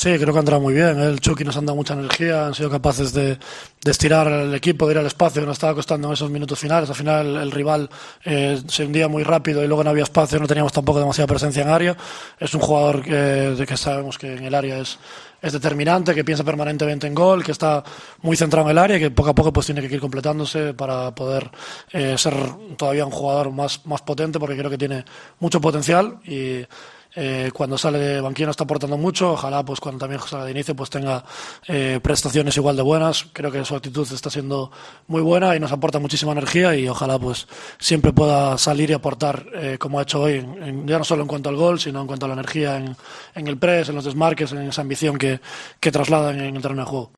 Sí, creo que ha entrado muy bien. El Chucky nos han dado mucha energía, han sido capaces de estirar el equipo, de ir al espacio que nos estaba costando en esos minutos finales. Al final el rival se hundía muy rápido y luego no había espacio, no teníamos tampoco demasiada presencia en área. Es un jugador de que sabemos que en el área es determinante, que piensa permanentemente en gol, que está muy centrado en el área y que poco a poco pues tiene que ir completándose para poder ser todavía un jugador más potente, porque creo que tiene mucho potencial y cuando sale de banquillo no está aportando mucho. Ojalá pues cuando también salga de inicio pues tenga prestaciones igual de buenas. Creo que su actitud está siendo muy buena y nos aporta muchísima energía, y ojalá pues siempre pueda salir y aportar como ha hecho hoy, ya no solo en cuanto al gol, sino en cuanto a la energía en el press, en los desmarques, en esa ambición que traslada en el terreno de juego.